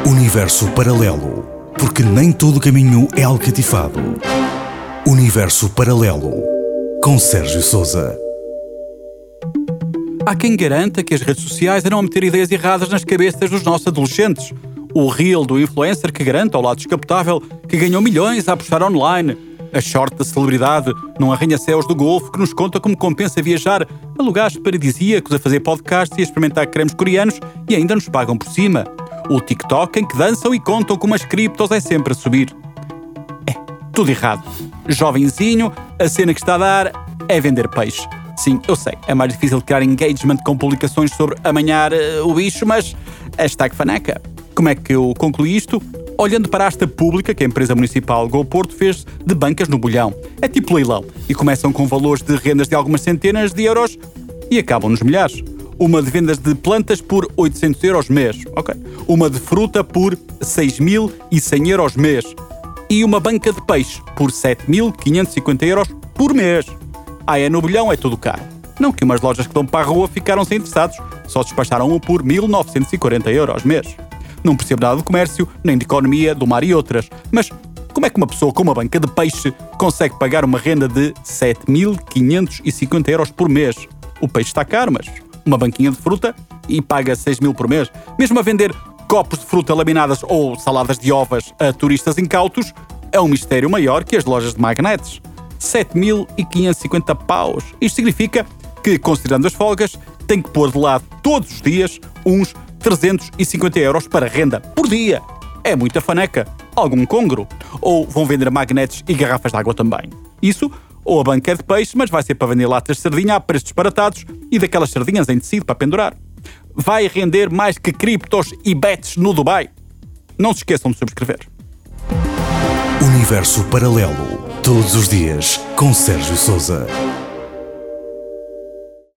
Universo paralelo, porque nem todo caminho é alcatifado. Universo paralelo, com Sérgio Sousa. Há quem garanta que as redes sociais irão meter ideias erradas nas cabeças dos nossos adolescentes. O reel do influencer que garanta ao lado descapotável que ganhou milhões a apostar online. A short da celebridade num arranha-céus do Golfo que nos conta como compensa viajar a lugares paradisíacos, a fazer podcasts e a experimentar cremes coreanos e ainda nos pagam por cima. O TikTok em que dançam e contam como as criptos é sempre a subir. É, tudo errado. Jovenzinho, a cena que está a dar é vender peixe. Sim, eu sei, é mais difícil criar engagement com publicações sobre amanhar o bicho, mas #faneca. Como é que eu concluí isto? Olhando para a asta pública que a empresa municipal GoPorto fez de bancas no bolhão. É tipo leilão. E começam com valores de rendas de algumas centenas de euros e acabam nos milhares. Uma de vendas de plantas por 800 euros mês. Ok. Uma de fruta por 6.100 euros mês. E uma banca de peixe por 7.550 euros por mês. É no bolhão, é tudo caro. Não que umas lojas que dão para a rua ficaram-se interessados. Só despacharam uma por 1.940 euros mês. Não percebo nada de comércio, nem de economia, do mar e outras. Mas como é que uma pessoa com uma banca de peixe consegue pagar uma renda de 7.550 euros por mês? O peixe está caro, mas uma banquinha de fruta e paga 6.000 por mês. Mesmo a vender copos de fruta laminadas ou saladas de ovas a turistas incautos, é um mistério maior que as lojas de magnetes. 7.550 paus. Isto significa que, considerando as folgas, tem que pôr de lado todos os dias uns 350 euros para renda por dia. É muita faneca. Algum congro? Ou vão vender magnetes e garrafas de água também? Isso, ou a banca é de peixe, mas vai ser para vender latas de sardinha a preços disparatados e daquelas sardinhas em tecido para pendurar. Vai render mais que criptos e bets no Dubai. Não se esqueçam de subscrever. Universo paralelo, todos os dias, com Sérgio Sousa.